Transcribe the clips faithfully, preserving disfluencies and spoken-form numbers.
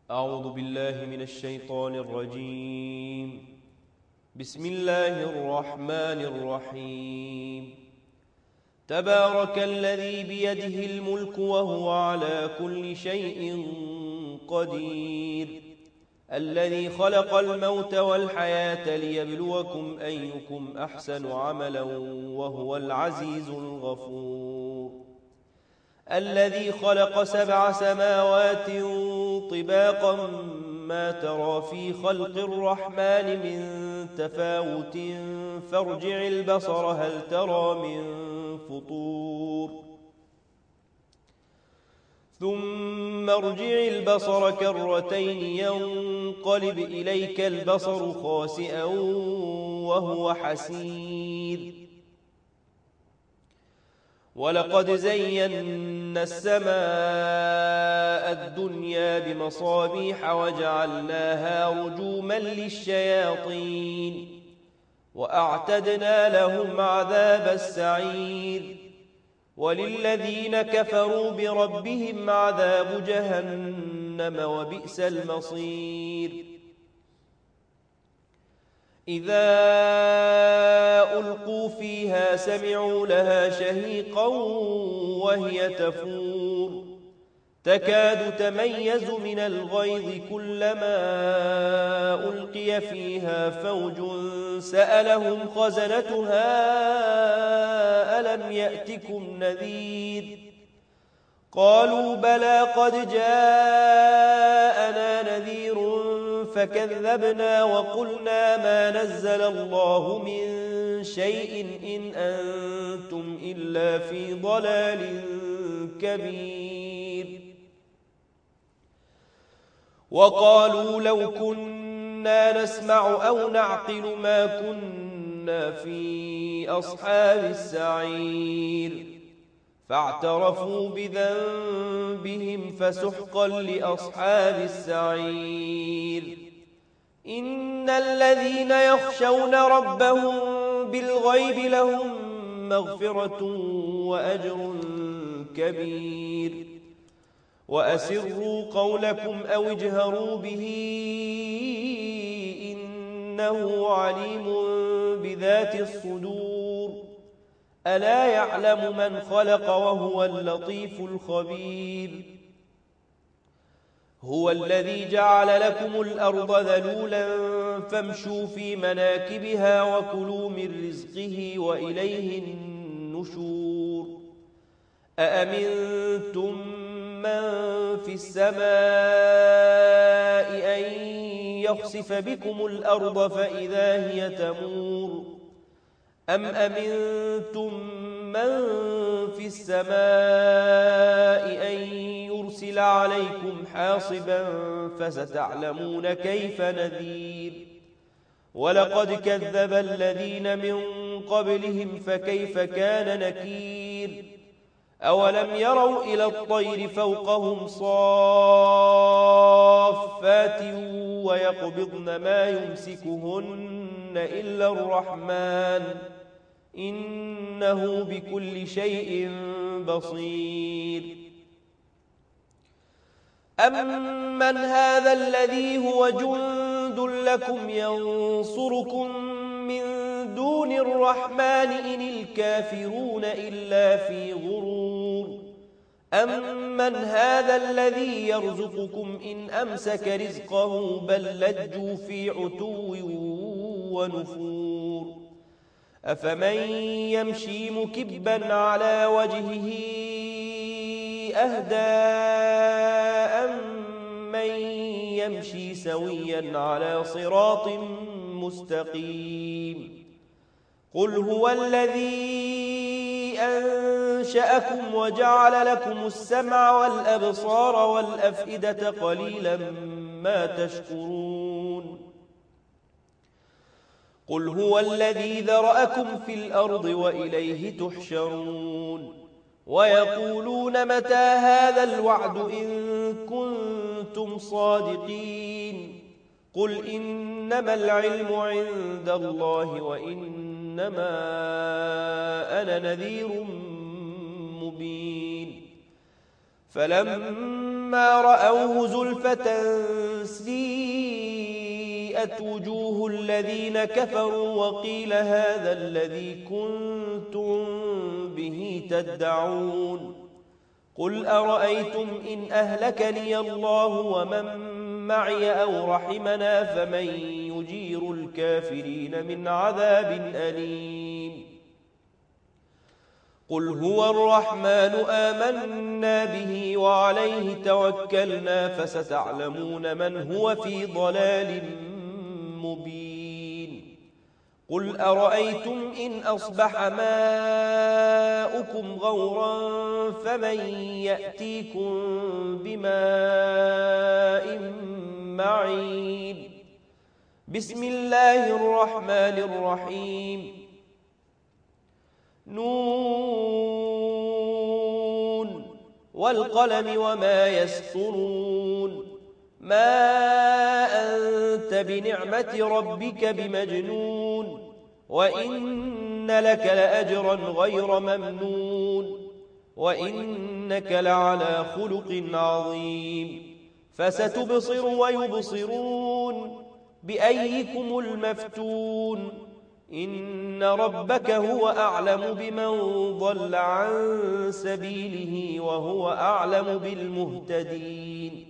أعوذ بالله من الشيطان الرجيم. بسم الله الرحمن الرحيم. تبارك الذي بيده الملك وهو على كل شيء قدير، الذي خلق الموت والحياة ليبلوكم أيكم أحسن عملا وهو العزيز الغفور، الذي خلق سبع سماوات طباقا ما ترى في خلق الرحمن من تفاوت فارجع البصر هل ترى من فطور، ثم ارجع البصر كرتين ينقلب إليك البصر خاسئا وهو حسير، ولقد زينا السماء الدنيا بمصابيح وجعلناها رجوما للشياطين وأعتدنا لهم عذاب السعير، وللذين كفروا بربهم عذاب جهنم وبئس المصير. إذا ألقوا فيها سمعوا لها شهيقا وهي تفور، تكاد تميز من الغيظ كلما ألقي فيها فوج سألهم خزنتها ألم يأتكم نذير، قالوا بلى قد جاءنا نذير فكذبنا وقلنا ما نزل الله من شيء إن أنتم إلا في ضلال كبير. وقالوا لو كنا نسمع أو نعقل ما كنا في أصحاب السعير، فاعترفوا بذنبهم فسحقا لأصحاب السعير. إن الذين يخشون ربهم بالغيب لهم مغفرة وأجر كبير. وأسروا قولكم أو اجهروا به إنه عليم بذات الصدور، ألا يعلم من خلق وهو اللطيف الخبير. هو الذي جعل لكم الأرض ذلولا فامشوا في مناكبها وكلوا من رزقه وإليه النشور. أأمنتم من في السماء أن يخسف بكم الأرض فإذا هي تمور، أم أمنتم من في السماء أن يرسل عليكم حاصبا فستعلمون كيف نذير. ولقد كذب الذين من قبلهم فكيف كان نكير. أولم يروا إلى الطير فوقهم صافات ويقبضن ما يمسكهن إلا الرحمن إنه بكل شيء بصير. أمن هذا الذي هو جند لكم ينصركم من دون الرحمن إن الكافرون إلا في غرور. أمن هذا الذي يرزقكم إن أمسك رزقه بل لجوا في عتو ونفور. أفمن يمشي مكبا على وجهه أهدى أمن يمشي سويا على صراط مستقيم. قل هو الذي أنشأكم وجعل لكم السمع والأبصار والأفئدة قليلا ما تشكرون. قل هو الذي ذرأكم في الأرض وإليه تحشرون. ويقولون متى هذا الوعد إن كنتم صادقين. قل إنما العلم عند الله وإنما أنا نذير مبين. فلما رأوه زلفة سيئت وجوه الذين كفروا وقيل هذا الذي كنتم به تدعون قل أرأيتم إن أهلكني الله ومن معي أو رحمنا فمن يجير الكافرين من عذاب أليم قل هو الرحمن آمنا به وعليه توكلنا فستعلمون من هو في ضلال مبين قل أرأيتم إن أصبح ماؤكم غورا فمن يأتيكم بماء معين بسم الله الرحمن الرحيم نون والقلم وما يسطرون ما أنت بنعمة ربك بمجنون وإن لك لأجرا غير ممنون وإنك لعلى خلق عظيم فستبصر ويبصرون بأيكم المفتون إن ربك هو أعلم بمن ضل عن سبيله وهو أعلم بالمهتدين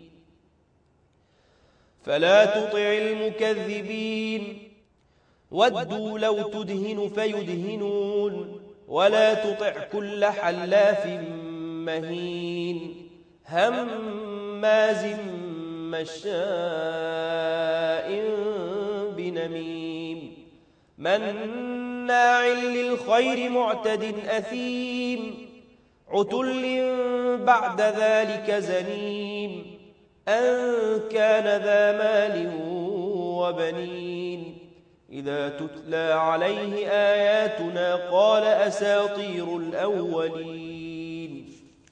فلا تطع المكذبين ودوا لو تدهن فيدهنون ولا تطع كل حلاف مهين هماز مشاء بنميم مناع للخير معتد أثيم عتل بعد ذلك زنيم أن كان ذا مال وبنين إذا تتلى عليه آياتنا قال أساطير الأولين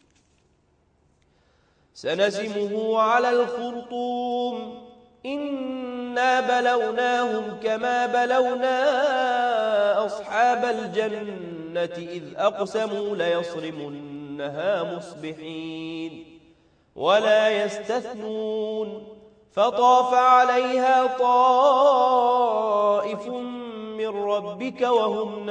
سنسمه على الخرطوم إنا بلوناهم كما بلونا أصحاب الجنة إذ أقسموا ليصرمنها مصبحين ولا يستثنون فطاف عليها طائف من ربك وهم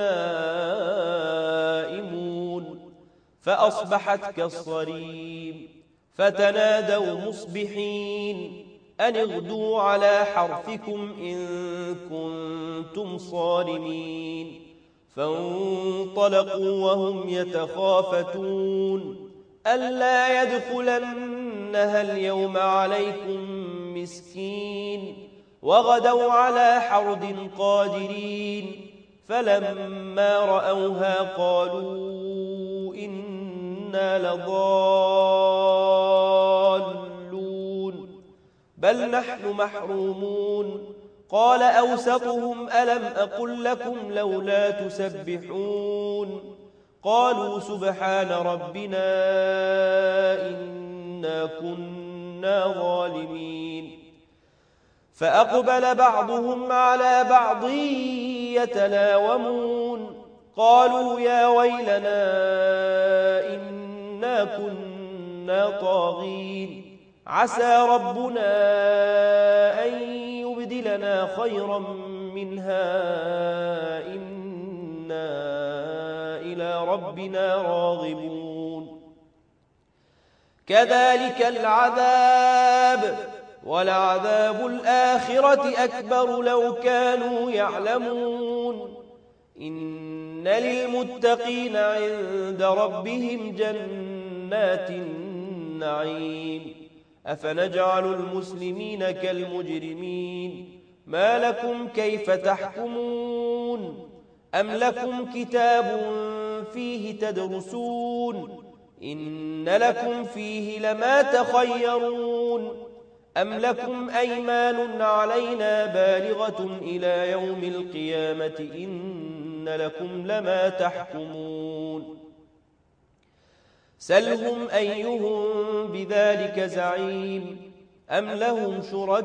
نائمون فأصبحت كالصريم فتنادوا مصبحين أن اغدوا على حرثكم إن كنتم صارمين فانطلقوا وهم يتخافتون ألا يدخلنها اليوم عليكم مسكين وغدوا على حرد قادرين فلما رأوها قالوا إنا لضالون بل نحن محرومون قال أوسطهم ألم أقل لكم لولا تسبحون قالوا سبحان ربنا إنا كنا ظالمين فأقبل بعضهم على بعض يتلاومون قالوا يا ويلنا إنا كنا طاغين عسى ربنا أن يبدلنا خيرا منها إنا إلى ربنا راغبون كذلك العذاب ولعذاب الآخرة أكبر لو كانوا يعلمون إن للمتقين عند ربهم جنات النعيم أفنجعل المسلمين كالمجرمين ما لكم كيف تحكمون أم لكم كتاب فيه تدرسون إن لكم فيه لما تخيرون أم لكم أيمان علينا بالغة إلى يوم القيامة إن لكم لما تحكمون سلهم أيهم بذلك زعيم أم لهم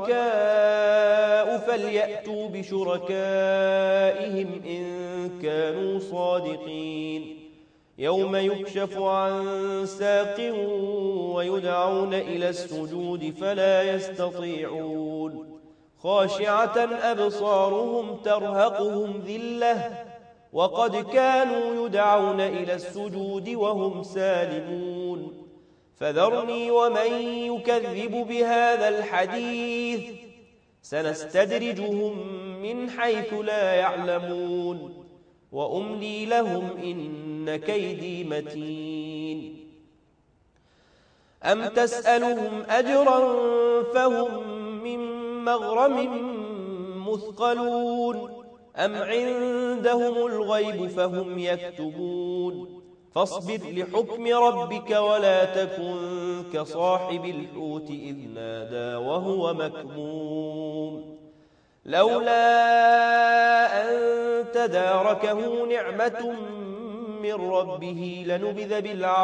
شركاء فليأتوا بشركائهم إن كانوا صادقين يوم يكشف عن ساق ويدعون إلى السجود فلا يستطيعون خاشعة أبصارهم ترهقهم ذلة وقد كانوا يدعون إلى السجود وهم سالمون فذرني ومن يكذب بهذا الحديث سنستدرجهم من حيث لا يعلمون وأملي لهم إن كيدي متين أم تسألهم أجرا فهم من مغرم مثقلون أم عندهم الغيب فهم يكتبون فاصبر لحكم ربك ولا تكن كصاحب الحوت إذ نادى وهو مكظوم لولا أن تداركه نعمة من ربه لنبذ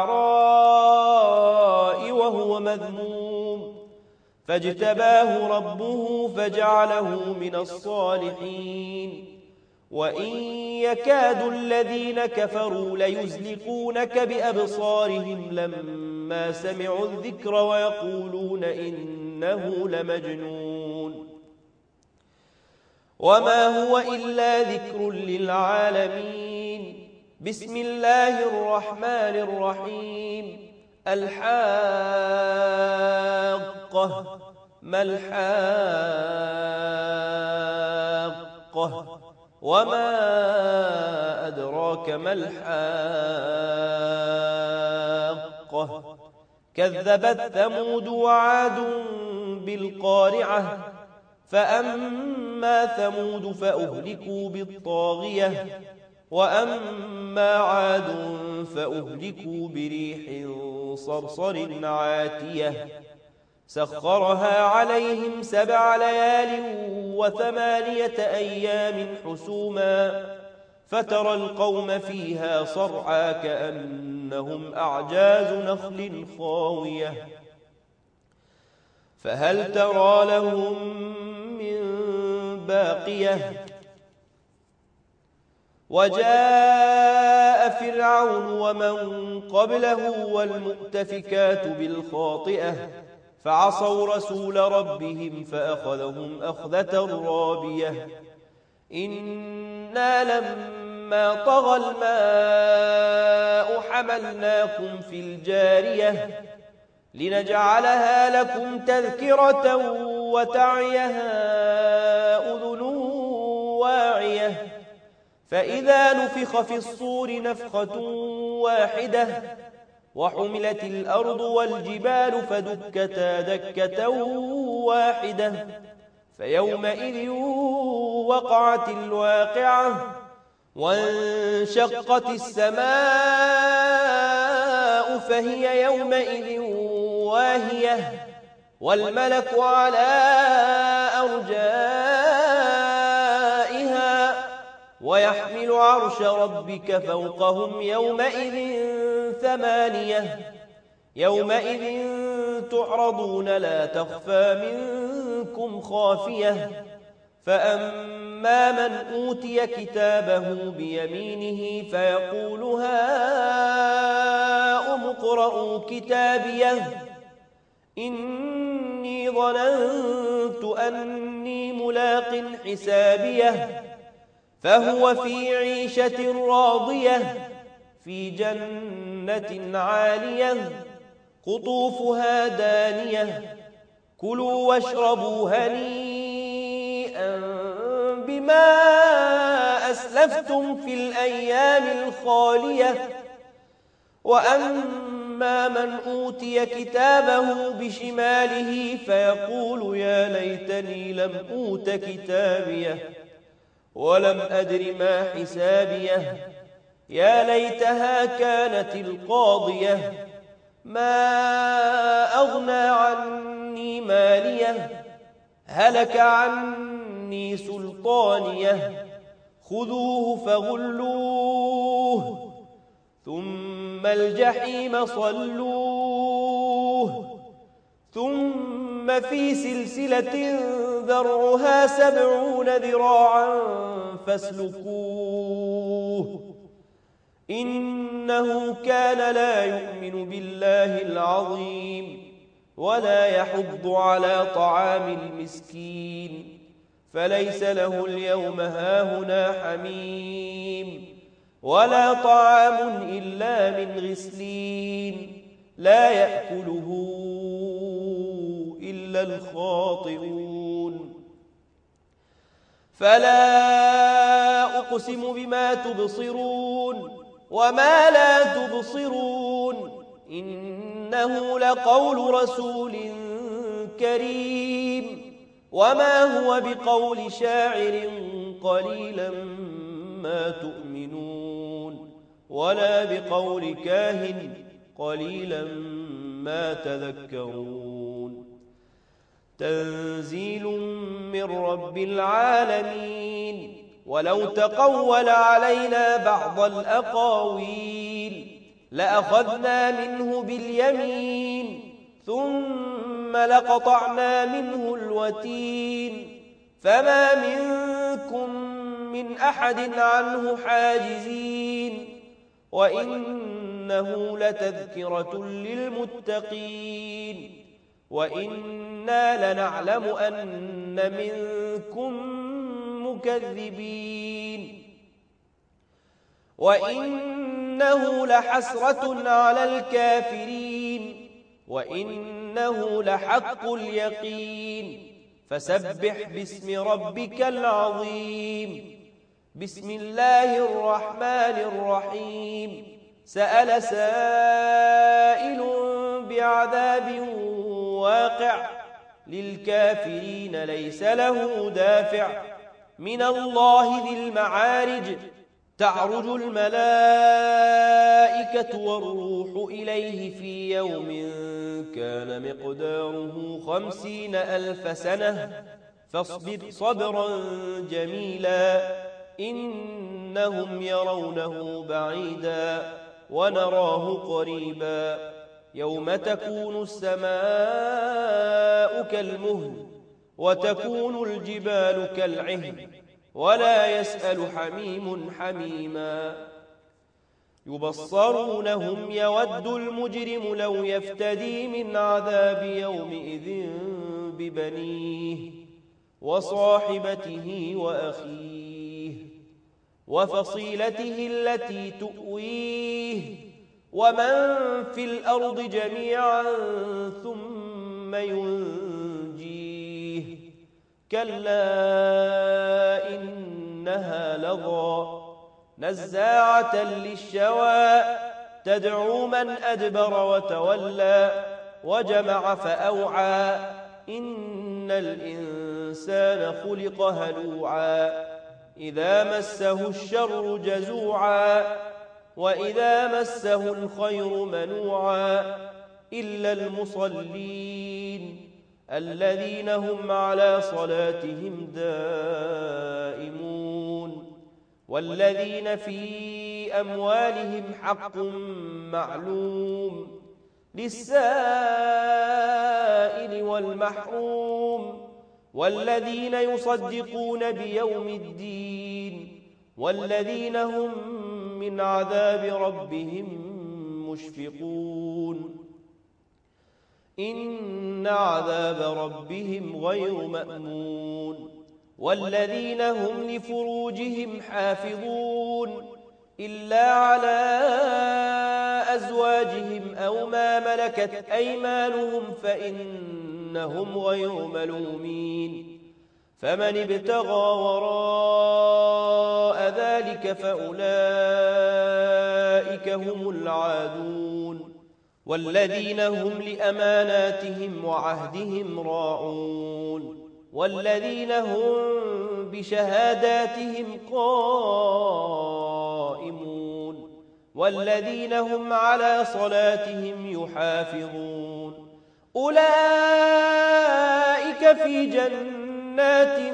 بالعراء وهو مذموم فاجتباه ربه فجعله من الصالحين وإن يكاد الذين كفروا ليزلقونك بأبصارهم لما سمعوا الذكر ويقولون إنه لمجنون وما هو إلا ذكر للعالمين بسم الله الرحمن الرحيم الحاقة ما الحاقة وما أدراك ما الحاقة كذبت ثمود وعاد بالقارعة فأما ثمود فأهلكوا بالطاغية وأما عاد فأهلكوا بريح صرصر عاتية سخرها عليهم سبع ليال وثمانية أيام حسوما فترى القوم فيها صرعى كأنهم أعجاز نخل خاوية فهل ترى لهم من باقية وجاء فرعون ومن قبله والمؤتفكات بالخاطئة فعصوا رسول ربهم فأخذهم أخذة رابية إنا لما طغى الماء حملناكم في الجارية لنجعلها لكم تذكرة وتعيها أذن واعية فإذا نفخ في الصور نفخة واحدة وحملت الأرض والجبال فدكتا دكة واحدة فيومئذ وقعت الواقعة وانشقت السماء فهي يومئذ واهية والملك على أرجائها ويحمل عرش ربك فوقهم يومئذ ثمانية يومئذ تعرضون لا تخفى منكم خافية فأما من أوتي كتابه بيمينه فيقول هاؤم اقرءوا كتابيه إني ظننت أني ملاق حسابيه فهو في عيشة راضية في جنة عالية قطوفها دانية كلوا واشربوا هنيئا بما أسلفتم في الأيام الخالية وأما من أوتي كتابه بشماله فيقول يا ليتني لم أوت كتابيه ولم أدر ما حسابيه يا ليتها كانت القاضية ما أغنى عني ماليه هلك عني سلطانيه خذوه فغلوه ثم الجحيم صلوه ثم في سلسلة ذرعها سبعون ذراعا فاسلكوه إنه كان لا يؤمن بالله العظيم ولا يحض على طعام المسكين فليس له اليوم هاهنا حميم ولا طعام إلا من غسلين لا يأكله إلا الخاطئون فلا أقسم بما تبصرون وما لا تبصرون إنه لقول رسول كريم وما هو بقول شاعر قليلا ما تؤمنون ولا بقول كاهن قليلا ما تذكرون تنزيل من رب العالمين ولو تقول علينا بعض الأقاويل لأخذنا منه باليمين ثم لقطعنا منه الوتين فما منكم من أحد عنه حاجزين وإنه لتذكرة للمتقين وإنا لنعلم أن منكم مكذبين وإنه لحسرة على الكافرين وإنه لحق اليقين فسبح باسم ربك العظيم بسم الله الرحمن الرحيم سأل سائل بعذاب واقع للكافرين ليس له دافع من الله ذي المعارج تعرج الملائكة والروح إليه في يوم كان مقداره خمسين ألف سنة فاصبر صبرا جميلا إنهم يرونه بعيدا ونراه قريبا يوم تكون السماء كالمهل وتكون الجبال كالعهن ولا يسأل حميم حميما يبصرونهم يود المجرم لو يفتدي من عذاب يومئذ ببنيه وصاحبته وأخيه وفصيلته التي تؤويه ومن في الأرض جميعا ثم ينجيه كلا إنها لظى نزاعة للشوى تدعو من أدبر وتولى وجمع فأوعى إن الإنسان خلق هلوعا إذا مسه الشر جزوعا وإذا مسه الخير منوعا إلا المصلين الذين هم على صلاتهم دائمون والذين في أموالهم حق معلوم للسائل والمحروم والذين يصدقون بيوم الدين والذين هم من عذاب ربهم مشفقون إن عذاب ربهم غير مأمون والذين هم لفروجهم حافظون إلا على أزواجهم أو ما ملكت أيمانهم فإنهم غير ملومين فمن ابتغى وراء ذلك فأولئك هم العادون والذين هم لأماناتهم وعهدهم راعون والذين هم بشهاداتهم قائمون والذين هم على صلاتهم يحافظون أولئك في جنات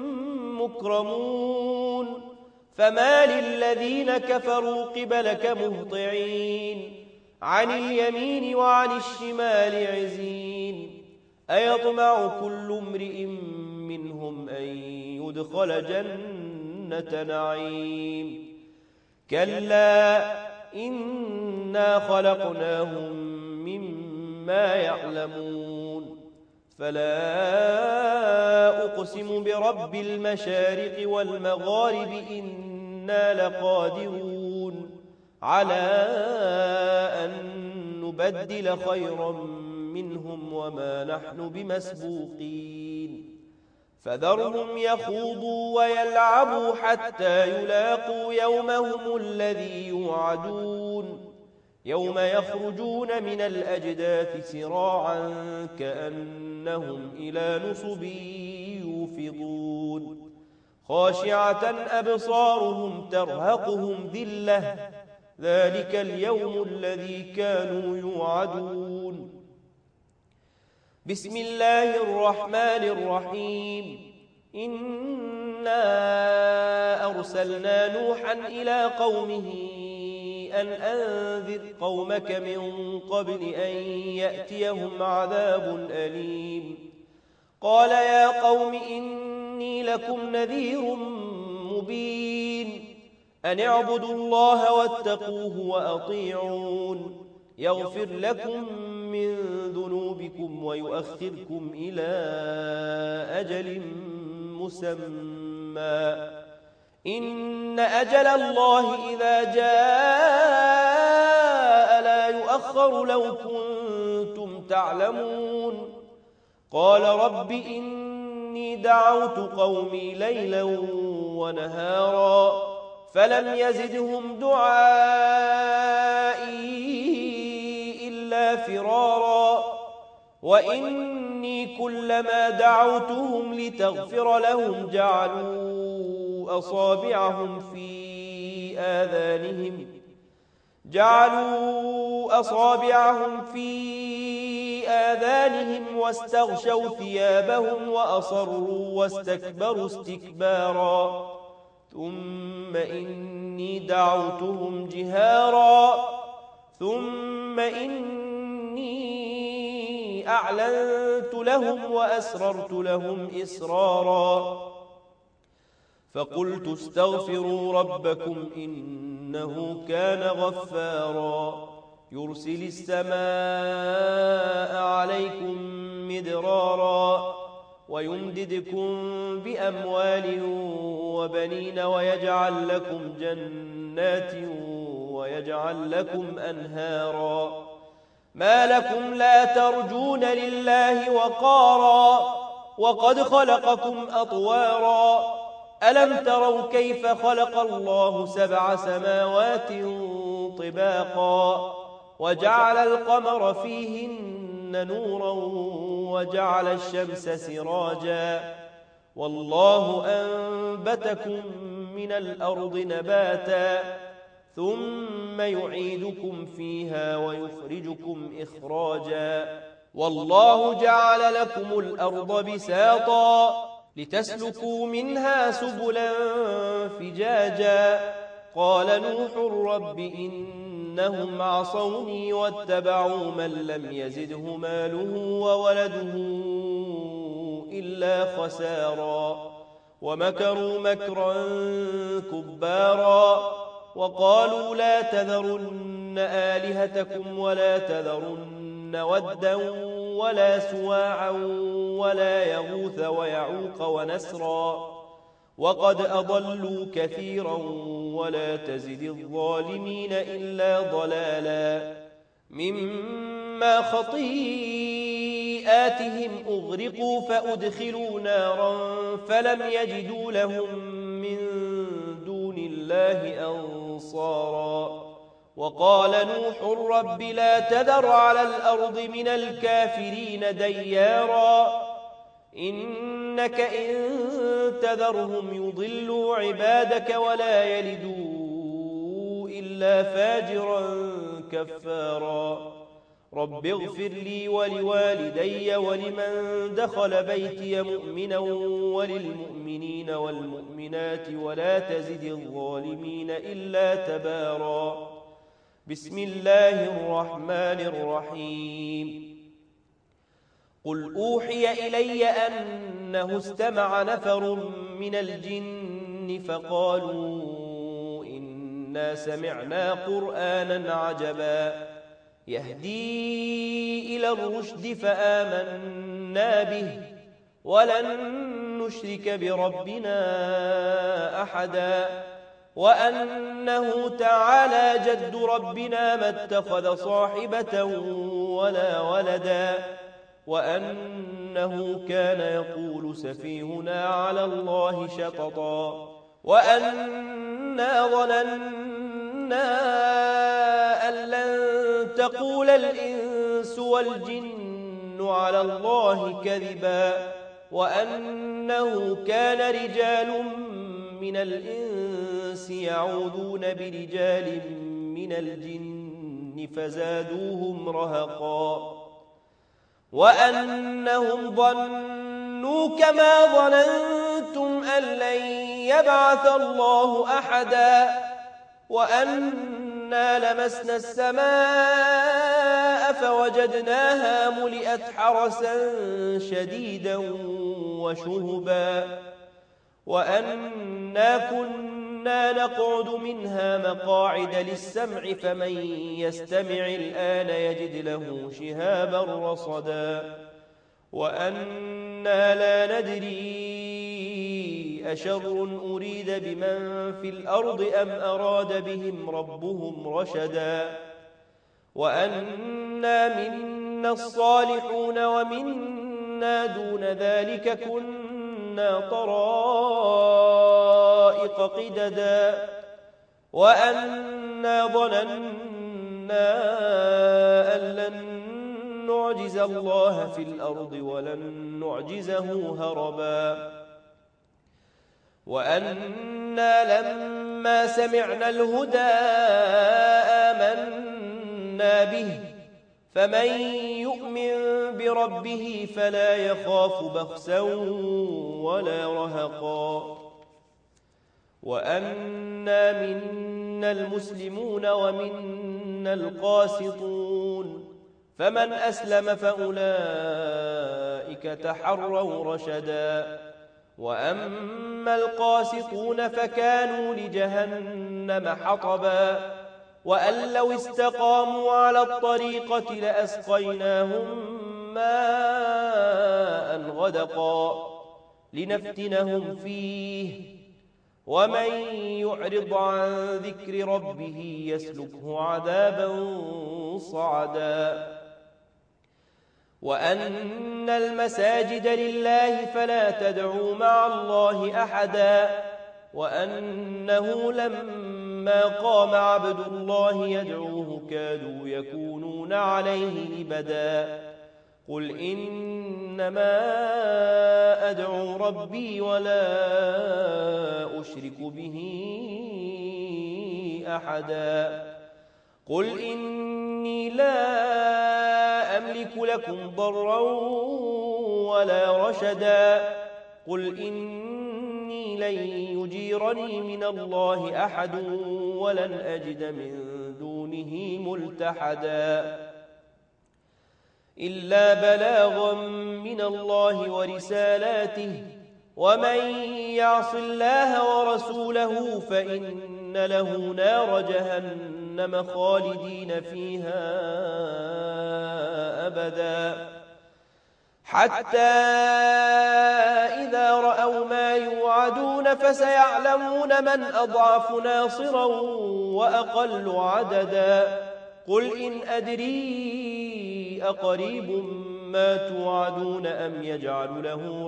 مكرمون فما للذين كفروا قبلك مهطعين عن اليمين وعن الشمال عزين أيطمع كل امرئ منهم أن يدخل جنة نعيم كلا إنا خلقناهم مما يعلمون فلا أقسم برب المشارق والمغارب إنا لقادرون على أن نبدل خيرا منهم وما نحن بمسبوقين فذرهم يخوضوا ويلعبوا حتى يلاقوا يومهم الذي يوعدون يوم يخرجون من الأجداث سراعا كأنهم إلى نصب يوفضون خاشعة أبصارهم ترهقهم ذلة ذلك اليوم الذي كانوا يوعدون بسم الله الرحمن الرحيم إنا أرسلنا نوحا إلى قومه أن أنذر قومك من قبل أن يأتيهم عذاب أليم قال يا قوم إني لكم نذير مبين أن اعبدوا الله واتقوه وأطيعون يغفر لكم من ذنوبكم ويؤخركم إلى أجل مسمى إن أجل الله إذا جاء لا يؤخر لو كنتم تعلمون قال رب إني دعوت قومي ليلا ونهارا فلم يزدهم دعائي إلا فرارا وإني كلما دعوتهم لتغفر لهم جعلوا أصابعهم في آذانهم جعلوا أصابعهم في آذانهم واستغشوا ثيابهم وأصروا واستكبروا استكبارا ثم إني دعوتهم جهارا ثم إني أعلنت لهم وأسررت لهم إسرارا فقلت استغفروا ربكم إنه كان غفارا يرسل السماء عليكم مدرارا ويمددكم بأموال وبنين ويجعل لكم جنات ويجعل لكم أنهارا ما لكم لا ترجون لله وقارا وقد خلقكم أطوارا ألم تروا كيف خلق الله سبع سماوات طباقا وجعل القمر فيهن نورا وجعل الشمس سراجا والله أنبتكم من الأرض نباتا ثم يعيدكم فيها ويخرجكم إخراجا والله جعل لكم الأرض بساطا لتسلكوا منها سبلا فجاجا قال نوح رب إنهم عصوني واتبعوا من لم يزده ماله وولده إلا خسارا ومكروا مكرا كبارا وقالوا لا تذرن آلهتكم ولا تذرن ودا ولا سواعا ولا يغوث ويعوق ونسرا وقد أضلوا كثيرا ولا تزد الظالمين إلا ضلالا مما خطيئاتهم أغرقوا فأدخلوا نارا فلم يجدوا لهم من دون الله أنصارا وقال نوح رب لا تذر على الأرض من الكافرين ديارا إنك إن تذرهم يضلوا عبادك ولا يلدوا إلا فاجرا كفارا رب اغفر لي ولوالدي ولمن دخل بيتي مؤمنا وللمؤمنين والمؤمنات ولا تزد الظالمين إلا تبارا بسم الله الرحمن الرحيم قل أوحي إلي أنه استمع نفر من الجن فقالوا إنا إنا سمعنا قرآنا عجبا يهدي إلى الرشد فآمنا به ولن نشرك بربنا أحدا وأنه تعالى جد ربنا ما اتخذ صاحبة ولا ولدا وأنه كان يقول سفيهنا على الله شططا وأنا ظننا أن لن تقول الإنس والجن على الله كذبا وأنه كان رجال من الإنس يعوذون برجال من الجن فزادوهم رهقا وأنهم ظنوا كما ظننتم أن لن يبعث الله أحدا وأنا لمسنا السماء فوجدناها ملئت حرسا شديدا وشهبا وأنا كنا نقعد منها مقاعد للسمع فمن يستمع الآن يجد له شهابا رصدا وأنا لا ندري أشر أريد بمن في الأرض أم أراد بهم ربهم رشدا وأنا منا الصالحون ومنا دون ذلك كنا طرائق قددا وأنا ظننا أن لن نعجز الله في الأرض ولن نعجزه هربا وأنا لما سمعنا الهدى آمنا به فمن يؤمن بربه فلا يخاف بخسا ولا رهقا وأنا منا المسلمون ومنا القاسطون فمن أسلم فأولئك تحروا رشدا وأما القاسطون فكانوا لجهنم حطبا وأن لو استقاموا على الطريقة لأسقيناهم ماء غدقا لنفتنهم فيه ومن يعرض عن ذكر ربه يسلكه عذابا صعدا وأن المساجد لله فلا تدعوا مع الله أحدا وأنه لما قام عبد الله يدعوه كادوا يكونون عليه لبدا قل إنما أدعو ربي ولا أشرك به أحدا قل إني لا أملك لكم ضرا ولا رشدا قل إني لن يجيرني من الله أحد ولن أجد من دونه ملتحدا إلا بلاغا من الله ورسالاته ومن يعص الله ورسوله فإن له نار جهنم خالدين فيها أبدا حتى إذا رأوا ما يوعدون فسيعلمون من أضعف ناصرا وأقل عددا قل إن أدري أقريب ما توعدون أم يجعل له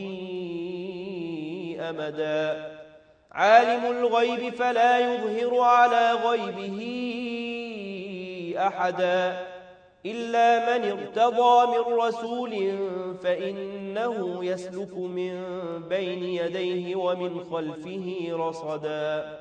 ربي أمدا عالم الغيب فلا يظهر على غيبه أحدا إلا من ارتضى من رسول فإنه يسلك من بين يديه ومن خلفه رصدا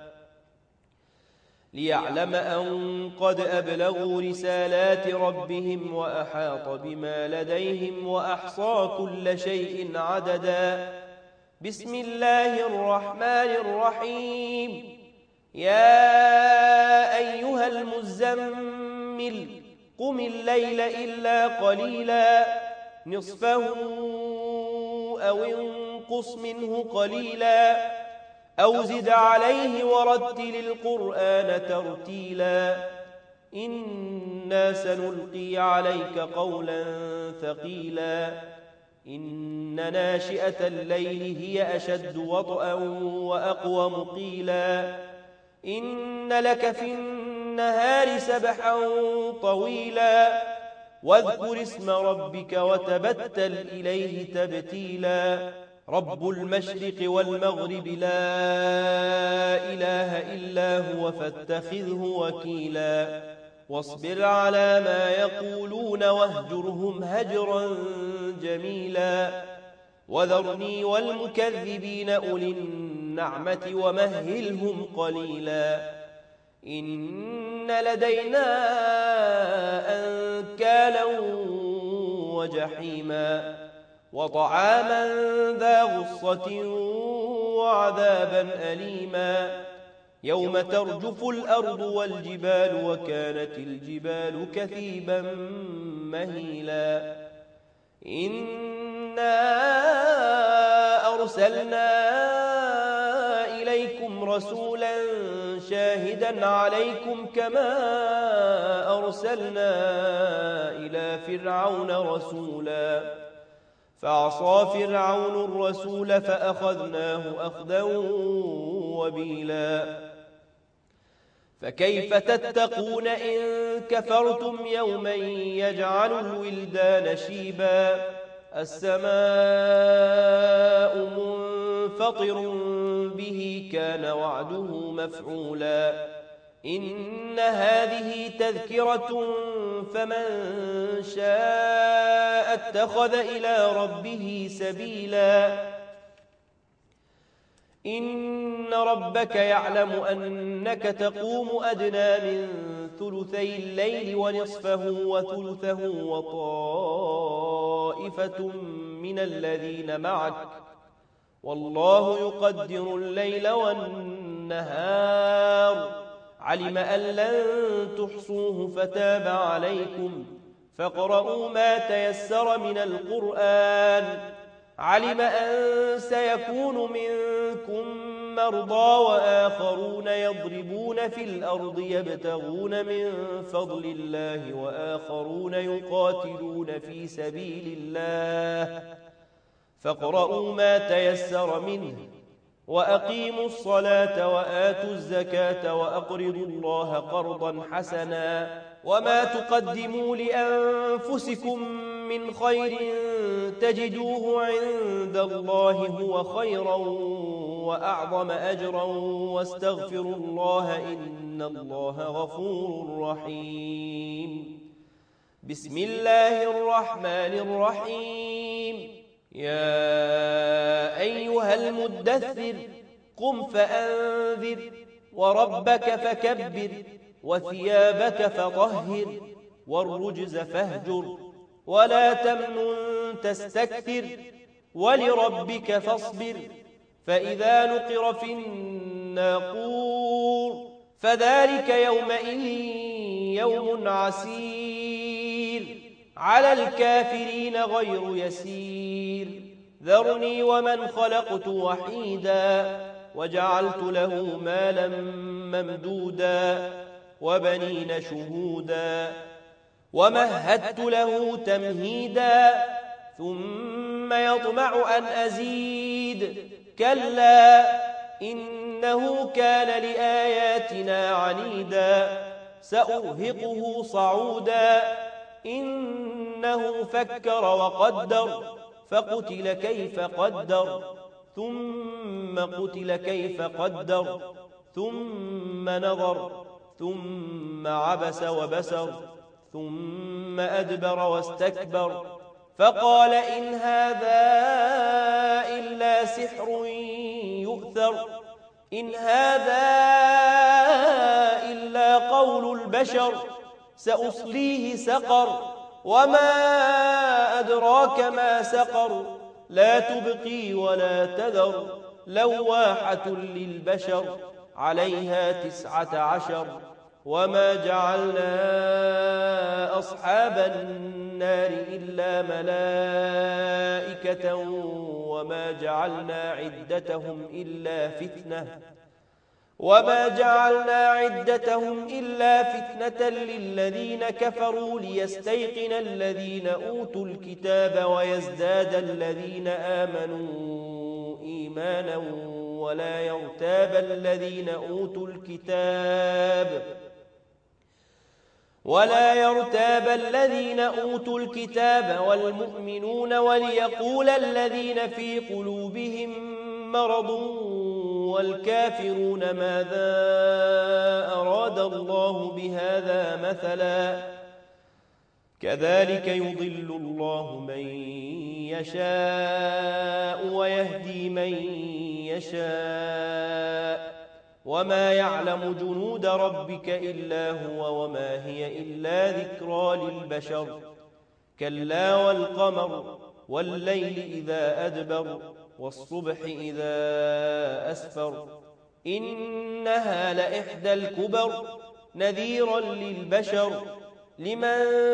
ليعلم أن قد أبلغوا رسالات ربهم وأحاط بما لديهم وأحصى كل شيء عددا بسم الله الرحمن الرحيم يا أيها المزمل قم الليل إلا قليلا نصفه أو انقص منه قليلا أو زد عليه ورتل القرآن ترتيلا إنا سنلقي عليك قولا ثقيلا إن ناشئة الليل هي أشد وطئا وأقوم قيلا إن لك في النهار سبحا طويلا واذكر اسم ربك وتبتل إليه تبتيلا رب المشرق والمغرب لا إله إلا هو فاتخذه وكيلا واصبر على ما يقولون واهجرهم هجرا جميلا وذرني والمكذبين أولي النعمة ومهلهم قليلا إن لدينا أنكالا وجحيما وطعاما ذا غصة وعذابا أليما يوم ترجف الأرض والجبال وكانت الجبال كثيبا مهيلا إنا أرسلنا إليكم رسولا شاهدا عليكم كما أرسلنا إلى فرعون رسولا فعصى فرعون الرسول فأخذناه أخذا وبيلا فكيف تتقون إن كفرتم يوما يجعل الولدان شيبا السماء منفطر به كان وعده مفعولا إن هذه تذكرة فمن شاء اتخذ إلى ربه سبيلا إن ربك يعلم أنك تقوم أدنى من ثلثي الليل ونصفه وثلثه وطائفة من الذين معك والله يقدر الليل والنهار علم أن لن تحصوه فتاب عليكم فاقرؤوا ما تيسر من القرآن علم أن سيكون منكم مرضى وآخرون يضربون في الأرض يبتغون من فضل الله وآخرون يقاتلون في سبيل الله فاقرؤوا ما تيسر منه وأقيموا الصلاة وآتوا الزكاة وأقرضوا الله قرضا حسنا وما تقدموا لأنفسكم من خير تجدوه عند الله هو خيرا وأعظم أجرا واستغفروا الله إن الله غفور رحيم بسم الله الرحمن الرحيم يا أيها المدثر قم فأنذر وربك فكبر وثيابك فطهر والرجز فاهجر ولا تمنن تستكثر ولربك فاصبر فإذا نقر في الناقور فذلك يومئذ يوم عسير على الكافرين غير يسير ذرني ومن خلقت وحيدا وجعلت له مالا ممدودا وبنين شهودا ومهدت له تمهيدا ثم يطمع أن أزيد كلا إنه كان لآياتنا عنيدا سأرهقه صعودا إنه فكر وقدر فقتل كيف قدر ثم قتل كيف قدر ثم نظر ثم عبس وبسر ثم أدبر واستكبر فقال إن هذا إلا سحر يؤثر إن هذا إلا قول البشر سأصليه سقر وما أدراك ما سقر لا تبقي ولا تذر لواحة للبشر عليها تسعة عشر وما جعلنا أصحاب النار إلا ملائكة وما جعلنا عدتهم إلا فتنة وما جعلنا عدتهم إلا فتنة للذين كفروا ليستيقن الذين أوتوا الكتاب ويزداد الذين آمنوا إيمانا ولا يرتاب الذين أوتوا الكتاب ولا يرتاب الذين أوتوا الكتاب والمؤمنون وليقول الذين في قلوبهم مرض والكافرون ماذا أراد الله بهذا مثلا كذلك يضل الله من يشاء ويهدي من يشاء وما يعلم جنود ربك إلا هو وما هي إلا ذكرى للبشر كلا والقمر والليل إذا أدبر والصبح إذا أسفر إنها لإحدى الكبر نذيرا للبشر لمن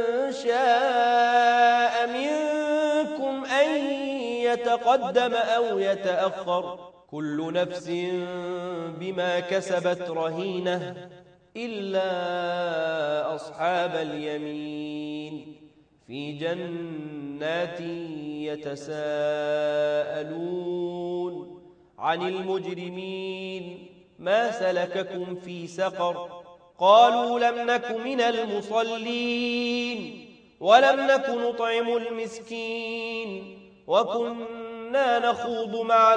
شاء منكم أن يتقدم أو يتأخر كل نفس بما كسبت رهينة إلا أصحاب اليمين في جنات يتساءلون عن المجرمين ما سلككم في سقر قالوا لم نك من المصلين ولم نك نطعم المسكين وكنا نخوض مع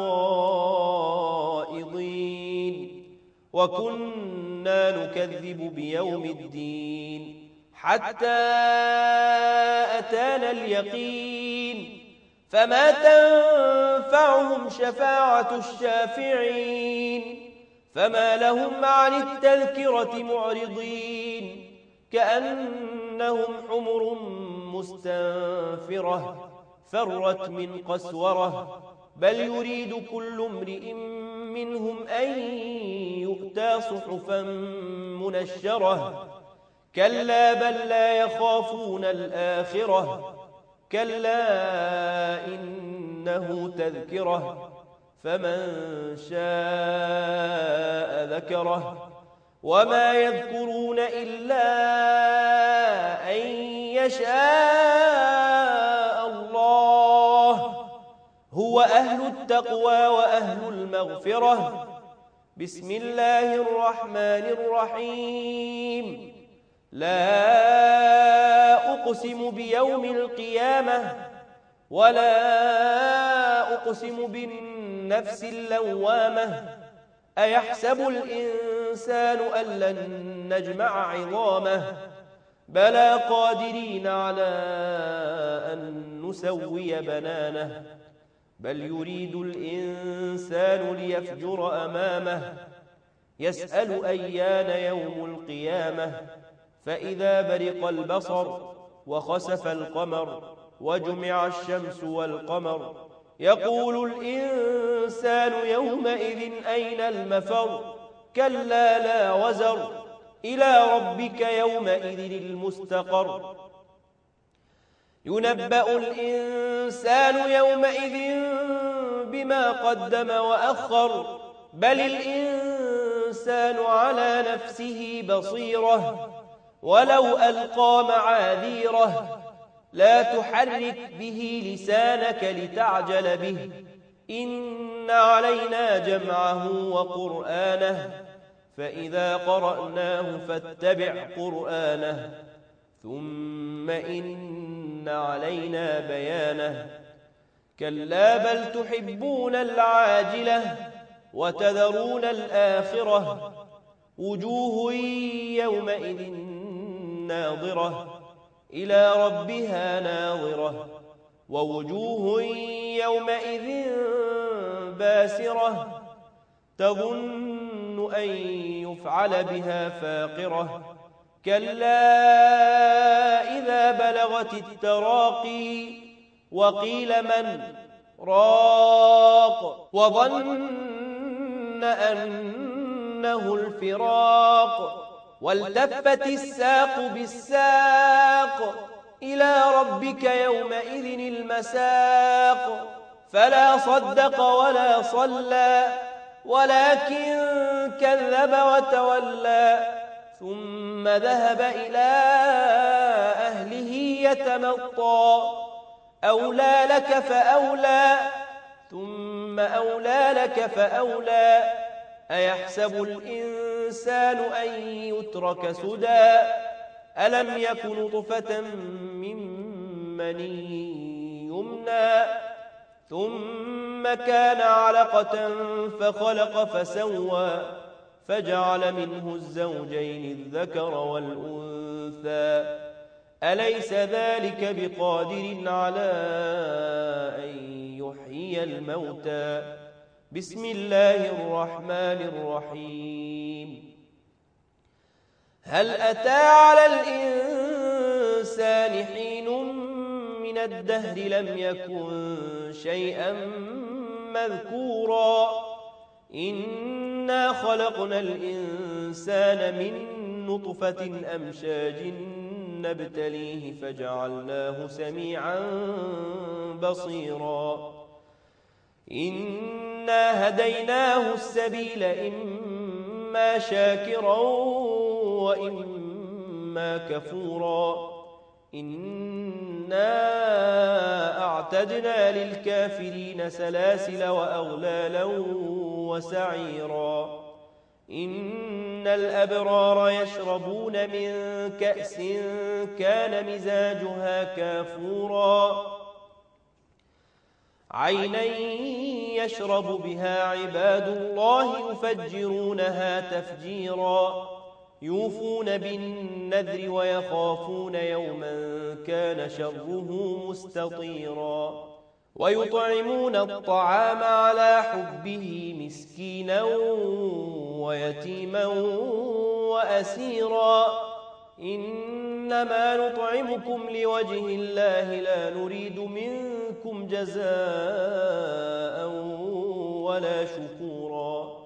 الخائضين وكنا نكذب بيوم الدين حتى أتانا اليقين فما تنفعهم شفاعة الشافعين فما لهم عن التذكرة معرضين كأنهم حمر مستنفرة فرت من قسورة بل يريد كل امرئ منهم أن يؤتى صحفا منشرة كلا بل لا يخافون الآخرة كلا إنه تذكرة فمن شاء ذكره وما يذكرون إلا أن يشاء الله هو أهل التقوى وأهل المغفرة بسم الله الرحمن الرحيم لا أقسم بيوم القيامة ولا أقسم بالنفس اللوامة أيحسب الإنسان أن لن نجمع عظامه بلى قادرين على أن نسوي بنانه بل يريد الإنسان ليفجر أمامه يسأل أيان يوم القيامة فإذا برق البصر وخسف القمر وجمع الشمس والقمر يقول الإنسان يومئذ أين المفر كلا لا وزر إلى ربك يومئذ المستقر ينبأ الإنسان يومئذ بما قدم وأخر بل الإنسان على نفسه بصيرة ولو ألقى معاذيره لا تحرك به لسانك لتعجل به إن علينا جمعه وقرآنه فإذا قرأناه فاتبع قرآنه ثم إن علينا بيانه كلا بل تحبون العاجلة وتذرون الآخرة وجوه يومئذ ناظرة إلى ربها ناظرة ووجوه يومئذ باسرة تظن أن يفعل بها فاقرة كلا إذا بلغت التراقي وقيل من راق وظن أنه الفراق والتفت الساق بالساق إلى ربك يومئذ المساق فلا صدق ولا صلى ولكن كذب وتولى ثم ذهب إلى أهله يتمطى أولى لك فأولى ثم أولى لك فأولى أيحسب الإنسان أن يترك سدى ألم يك نطفة من مني يمنى ثم كان علقة فخلق فسوى فجعل منه الزوجين الذكر والأنثى أليس ذلك بقادر على أن يحيي الموتى بسم الله الرحمن الرحيم هل أتى على الإنسان حين من الدهر لم يكن شيئا مذكورا إنا خلقنا الإنسان من نطفة أمشاج نبتليه فجعلناه سميعا بصيرا إنا هديناه السبيل إما شاكرا وإما كفورا إنا أعتدنا للكافرين سلاسل وأغلالا وسعيرا إن الأبرار يشربون من كأس كان مزاجها كافورا عينا يشرب بها عباد الله يفجرونها تفجيرا يوفون بالنذر ويخافون يوما كان شره مستطيرا ويطعمون الطعام على حبه مسكينا ويتيما وأسيرا إنما نطعمكم لوجه الله لا نريد منكم جزاء ولا شكورا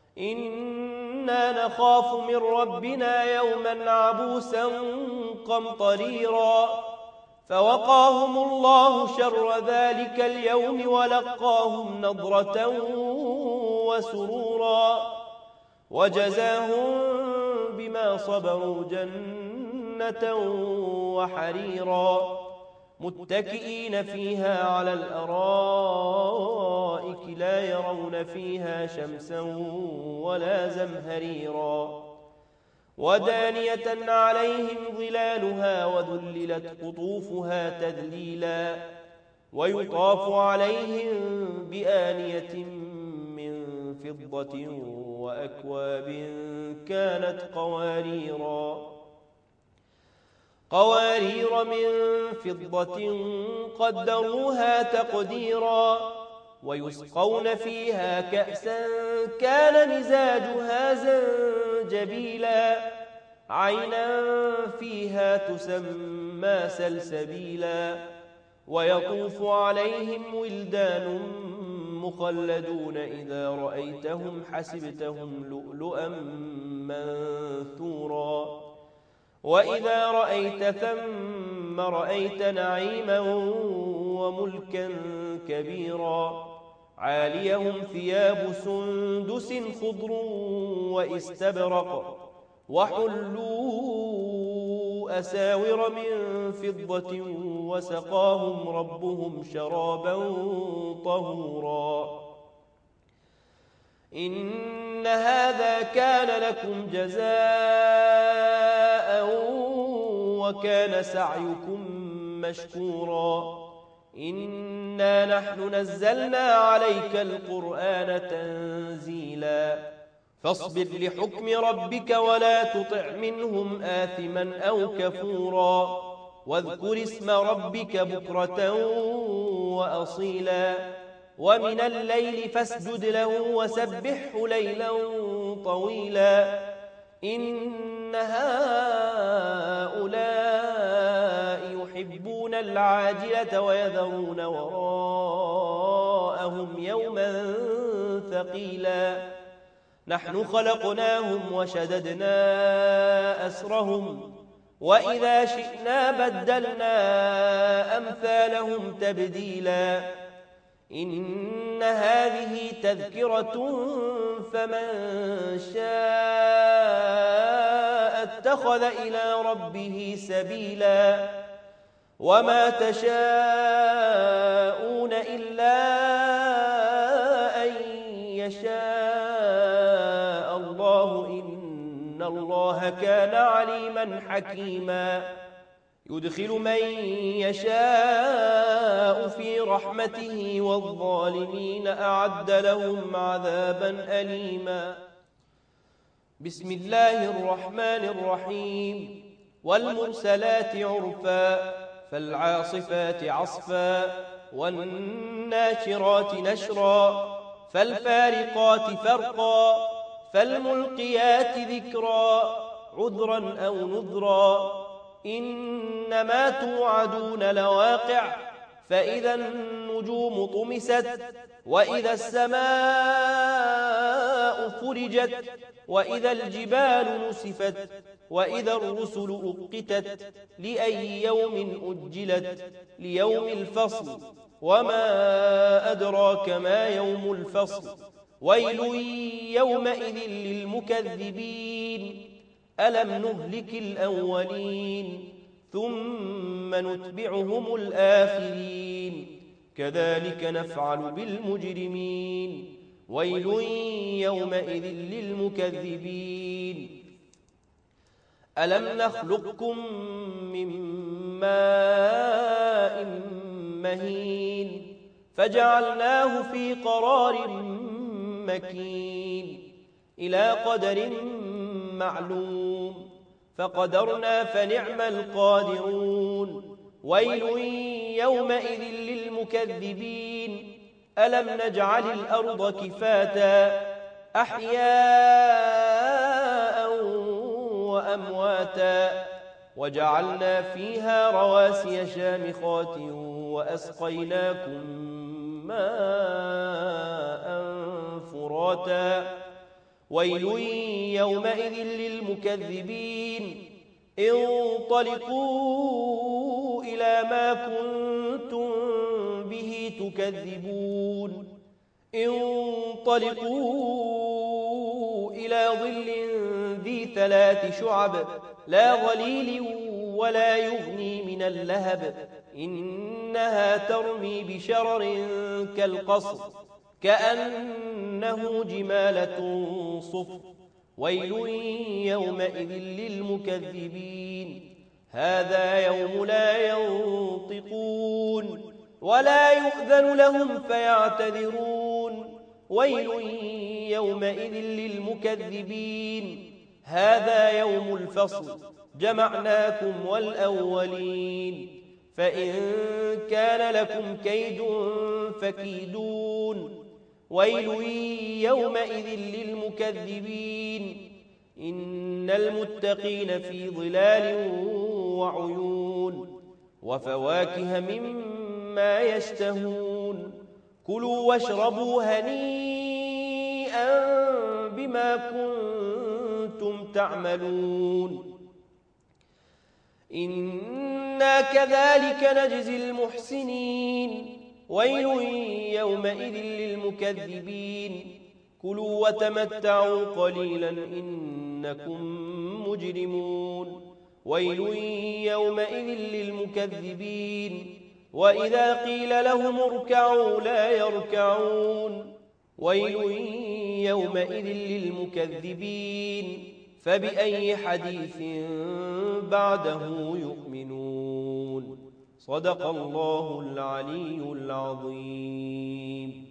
إنا نخاف من ربنا يوما عبوسا قمطريرا فوقاهم الله شر ذلك اليوم ولقاهم نضرة وسرورا وجزاهم بما صبروا جنة وحريرا متكئين فيها على الأرائك لا يرون فيها شمسا ولا زمهريرا ودانية عليهم ظلالها وذللت قطوفها تذليلا ويطاف عليهم بآنية من فضة وأكواب كانت قواريرا قوارير من فضة قدروها تقديرا ويسقون فيها كأسا كان مزاجها زنجبيلا عينا فيها تسمى سلسبيلا ويطوف عليهم ولدان مخلدون إذا رأيتهم حسبتهم لؤلؤا منثورا وإذا رأيت ثم رأيت نعيما وملكا كبيرا عاليهم ثياب سندس خضر وإستبرق وحلوا أساور من فضة وسقاهم ربهم شرابا طهورا إن هذا كان لكم جزاء وكان سعيكم مشكورا إنا نحن نزلنا عليك القرآن تنزيلا فاصبر لحكم ربك ولا تطع منهم آثما أو كفورا واذكر اسم ربك بكرة وأصيلا ومن الليل فاسجد له وسبحه ليلا طويلا إن هؤلاء يحبون العاجلة ويذرون وراءهم يوما ثقيلا نحن خلقناهم وشددنا أسرهم وإذا شئنا بدلنا أمثالهم تبديلا إن هذه تذكرة فمن شاء اتخذ إلى ربه سبيلا وما تشاءون إلا أن يشاء الله إن الله كان عليما حكيما يدخل من يشاء في رحمته والظالمين أعد لهم عذابا أليما بسم الله الرحمن الرحيم والمرسلات عرفا فالعاصفات عصفا والناشرات نشرا فالفارقات فرقا فالملقيات ذكرا عذرا أو نذرا إنما توعدون لواقع فإذا النجوم طمست وإذا السماء فرجت وإذا الجبال نسفت وإذا الرسل أقتت لأي يوم أجلت ليوم الفصل وما أدراك ما يوم الفصل ويل يومئذ للمكذبين ألم نهلك الأولين ثم نتبعهم الآخرين كذلك نفعل بالمجرمين ويل يومئذ للمكذبين ألم نخلقكم من ماء مهين فجعلناه في قرار مكين إلى قدر معلوم فقدرنا فنعم القادرون ويل يومئذ للمكذبين ألم نجعل الأرض كفاتا أحياء وأمواتا وجعلنا فيها رواسي شامخات وأسقيناكم ماء فراتا ويل يومئذ للمكذبين انطلقوا إلى ما كنتم به تكذبون انطلقوا إلى ظل ذي ثلاث شعب لا ظليل ولا يغني من اللهب إنها ترمي بشرر كالقصر كأنه جمالة صفر ويل يومئذ للمكذبين هذا يوم لا ينطقون ولا يؤذن لهم فيعتذرون ويل يومئذ للمكذبين هذا يوم الفصل جمعناكم والأولين فإن كان لكم كيد فكيدون ويل يومئذ للمكذبين إن المتقين في ظلال وعيون وفواكه مما يشتهون كلوا واشربوا هنيئا بما كنتم تعملون إنا كذلك نجزي المحسنين ويل يومئذ للمكذبين كلوا وتمتعوا قليلا إنكم مجرمون ويل يومئذ للمكذبين وإذا قيل لهم اركعوا لا يركعون ويل يومئذ للمكذبين فبأي حديث بعده يؤمنون صدق الله العلي العظيم.